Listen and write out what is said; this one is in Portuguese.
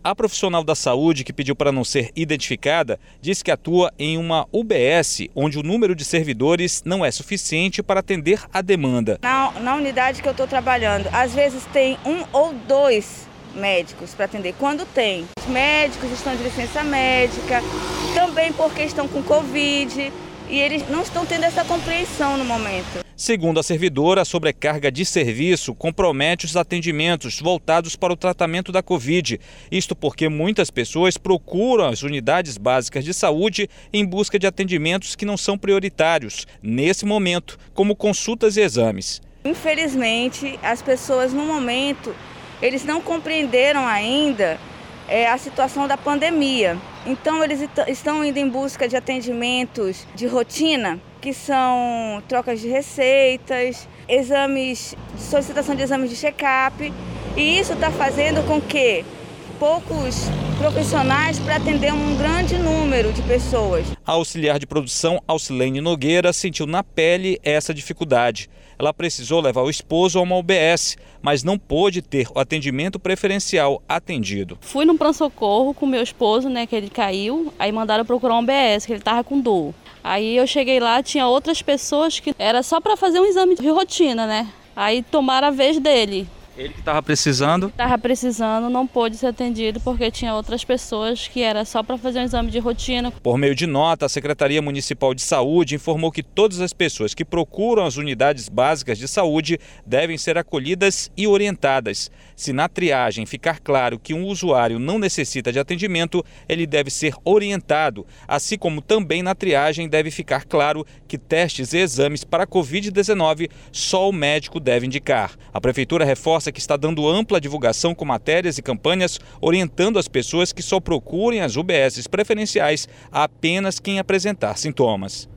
A profissional da saúde, que pediu para não ser identificada, diz que atua em uma UBS, onde o número de servidores não é suficiente para atender a demanda. Na unidade que eu estou trabalhando, às vezes tem 1 ou 2 médicos para atender. Quando tem, os médicos estão de licença médica, também porque estão com Covid, e eles não estão tendo essa compreensão no momento. Segundo a servidora, a sobrecarga de serviço compromete os atendimentos voltados para o tratamento da Covid. Isto porque muitas pessoas procuram as unidades básicas de saúde em busca de atendimentos que não são prioritários, nesse momento, como consultas e exames. Infelizmente, as pessoas no momento, eles não compreenderam ainda a situação da pandemia. Então, eles estão indo em busca de atendimentos de rotina, que são trocas de receitas, solicitação de exames de check-up, e isso está fazendo com que poucos profissionais para atender um grande número de pessoas. A auxiliar de produção Alcilene Nogueira sentiu na pele essa dificuldade. Ela precisou levar o esposo a uma UBS, mas não pôde ter o atendimento preferencial atendido. Fui no pronto-socorro com meu esposo, que ele caiu, aí mandaram procurar um UBS, que ele estava com dor. Aí eu cheguei lá, tinha outras pessoas que era só para fazer um exame de rotina, Aí tomaram a vez dele. Ele que estava precisando? Estava precisando, não pôde ser atendido porque tinha outras pessoas que era só para fazer um exame de rotina. Por meio de nota, a Secretaria Municipal de Saúde informou que todas as pessoas que procuram as unidades básicas de saúde devem ser acolhidas e orientadas. Se na triagem ficar claro que um usuário não necessita de atendimento, ele deve ser orientado, assim como também na triagem deve ficar claro que testes e exames para a Covid-19 só o médico deve indicar. A Prefeitura reforça que está dando ampla divulgação com matérias e campanhas orientando as pessoas que só procurem as UBSs preferenciais a apenas quem apresentar sintomas.